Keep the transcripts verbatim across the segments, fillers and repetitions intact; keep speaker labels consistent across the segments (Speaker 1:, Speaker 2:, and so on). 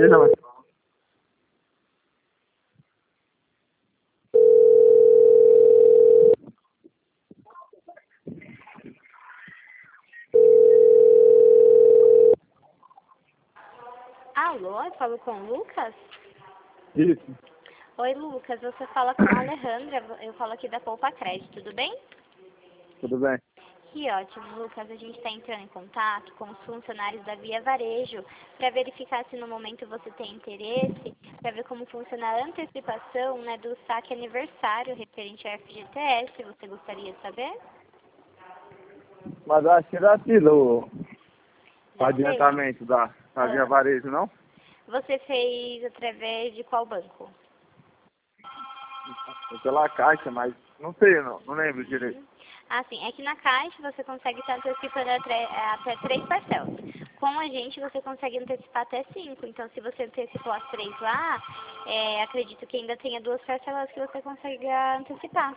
Speaker 1: Beleza, mano.
Speaker 2: Alô, eu falo com o Lucas?
Speaker 1: Isso.
Speaker 2: Oi, Lucas, você fala com a Alejandra, eu falo aqui da Poupa Crédito, tudo bem?
Speaker 1: Tudo bem?
Speaker 2: Que ótimo, Lucas, a gente está entrando em contato com os funcionários da Via Varejo para verificar se no momento você tem interesse, para ver como funciona a antecipação, né, do saque aniversário referente ao F G T S, você gostaria de saber?
Speaker 1: Mas eu acho que era aquilo, o
Speaker 2: Já
Speaker 1: adiantamento da, da Via
Speaker 2: Ah.
Speaker 1: Varejo, não?
Speaker 2: Você fez através de qual banco?
Speaker 1: Foi pela Caixa, mas não sei, não, não lembro direito.
Speaker 2: Ah, sim. É que na Caixa você consegue estar antecipando até, até três parcelas. Com a gente você consegue antecipar até cinco. Então, se você antecipou as três lá, é, acredito que ainda tenha duas parcelas que você consegue antecipar.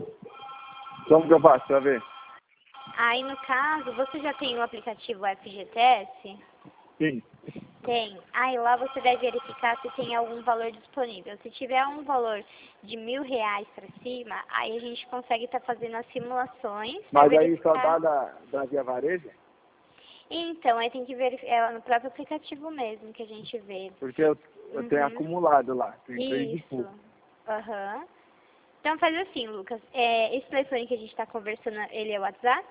Speaker 1: Como que eu faço pra ver?
Speaker 2: Aí, no caso, você já tem o aplicativo F G T S?
Speaker 1: Sim.
Speaker 2: Tem. Aí lá você deve verificar se tem algum valor disponível. Se tiver um valor de mil reais para cima, aí a gente consegue estar fazendo as simulações. pra
Speaker 1: Mas aí só
Speaker 2: verificar.
Speaker 1: dá da, da Via Varejo?
Speaker 2: Então, aí tem que verificar, é no próprio aplicativo mesmo que a gente vê.
Speaker 1: Porque eu, eu tenho
Speaker 2: Uhum.
Speaker 1: acumulado lá, tem três de
Speaker 2: Isso.
Speaker 1: pouco.
Speaker 2: Aham. Então faz assim, Lucas. É, esse telefone que a gente está conversando, ele é o WhatsApp?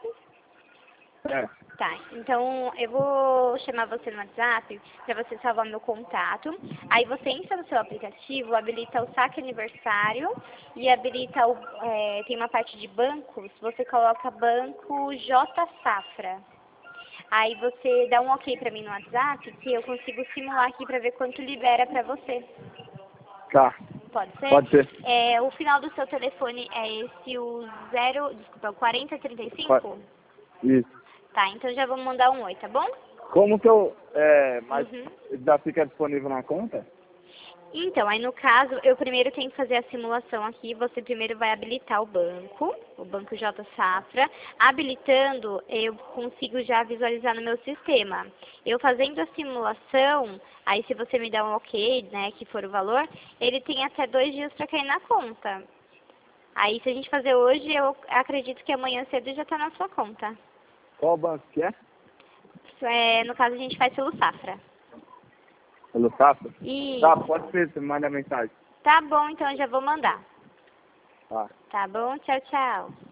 Speaker 1: É,
Speaker 2: Tá, então eu vou chamar você no WhatsApp para você salvar meu contato. Aí você entra no seu aplicativo, habilita o saque aniversário e habilita o. É, tem uma parte de bancos, você coloca banco J Safra. Aí você dá um ok pra mim no WhatsApp que eu consigo simular aqui pra ver quanto libera pra você.
Speaker 1: tá.
Speaker 2: Pode ser?
Speaker 1: Pode ser.
Speaker 2: É, o final do seu telefone é esse, o zero, desculpa, o quarenta trinta e cinco?
Speaker 1: Isso.
Speaker 2: Tá, então já vou mandar um oi, tá bom?
Speaker 1: Como que eu... É, mas
Speaker 2: Uhum.
Speaker 1: já fica disponível na conta?
Speaker 2: Então, aí no caso, eu primeiro tenho que fazer a simulação aqui. Você primeiro vai habilitar o banco, o banco J Safra. Habilitando, eu consigo já visualizar no meu sistema. Eu fazendo a simulação, aí se você me dá um ok, né, que for o valor, ele tem até dois dias para cair na conta. Aí se a gente fazer hoje, eu acredito que amanhã cedo já está na sua conta.
Speaker 1: Qual banco que é?
Speaker 2: É, no caso, a gente faz pelo Safra.
Speaker 1: Pelo Safra?
Speaker 2: Isso.
Speaker 1: Tá, pode ser, você me manda mensagem.
Speaker 2: Tá bom, então eu já vou mandar.
Speaker 1: Tá.
Speaker 2: Tá bom? Tchau, tchau.